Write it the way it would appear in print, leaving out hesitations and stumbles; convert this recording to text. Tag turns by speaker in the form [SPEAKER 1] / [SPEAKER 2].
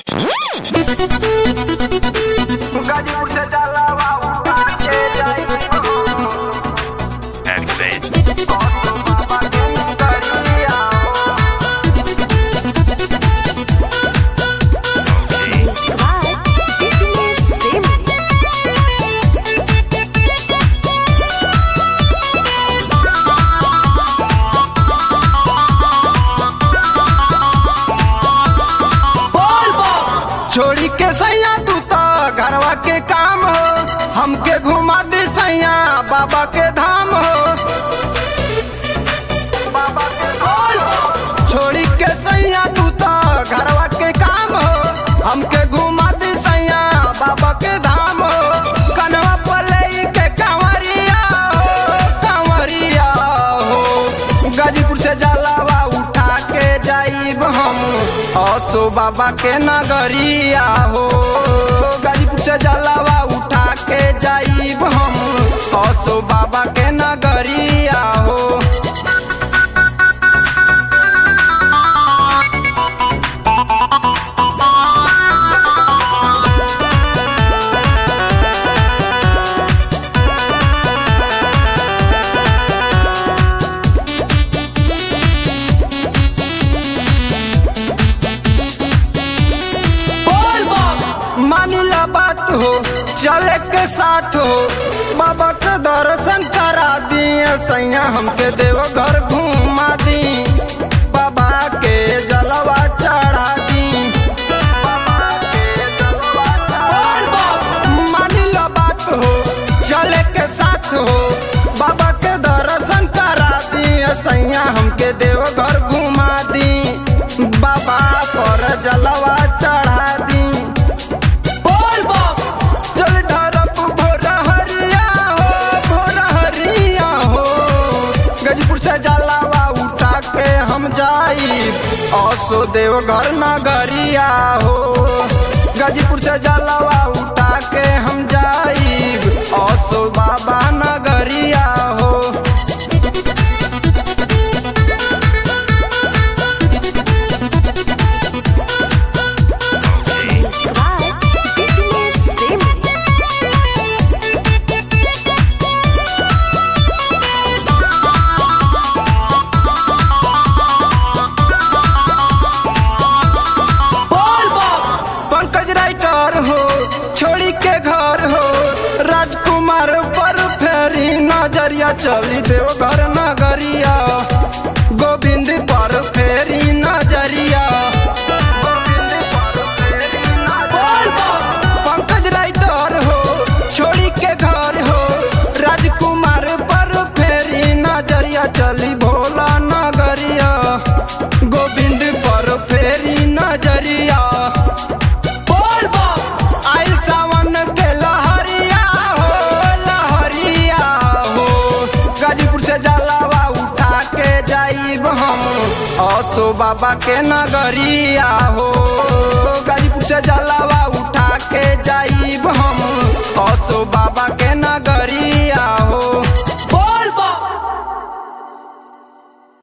[SPEAKER 1] गाजीपुर से जलावा उठा के जाई
[SPEAKER 2] Activate.
[SPEAKER 1] बाबा के नगरिया
[SPEAKER 2] Okay.
[SPEAKER 1] छोड़ी के सैया तू तो घरवा के काम हो, हमके घुमा दे सैया बाबा के धाम हो। बाबा के धाम हो। छोड़ी के सैया तू तो घरवा के काम हो, हमके घुमा दे सैया बाबा के धाम हो। कनवा पलई के कांवरिया हो, कांवरिया हो। गाजीपुर से जलावा उठा के जाइब हम तो बाबा के नगरिया हो। गाजीपुर से जलावा उठा के जाइब हम तो बाबा के नगरिया हो। मानिला बात हो चले के साथ हो, बाबा के दर्शन करा दिए सैया हमके देवघर घुमा दी, बाबा के जलवा चढ़ा दी। बाबा के जलवा चढ़ा दी। मानिला बात हो चले के साथ हो, बाबा के दर्शन करा दिए सैया हमके देवघर घुमा दी, बाबा पर जलवा चढ़ा दी। चल ढरप भोरहरिया हो, भोरहरिया हो। गाजीपुर से जलावा उठा के हम जाई असो देवघर नगरिया हो। गाजीपुर से जलावा उठा के हम जाई असो बाबा नगरिया हो। पंकज राइटर हो छोड़ी के घर हो, राजकुमार पर फेरी नजरिया चली देवघर नगरिया। गोविंद पर फेरी नजरिया, गोविंद पर फेरी नजरिया। पंकज राइटर हो छोड़ी के घर हो, राजकुमार पर फेरी नजरिया चली भोला नगरिया। गोविंद पर फेरी नजरिया। आइल सावन के लहरिया हो, लहरिया हो। गाजीपुर से जलावा उठा के जाइब हम तो बाबा के नगरिया हो।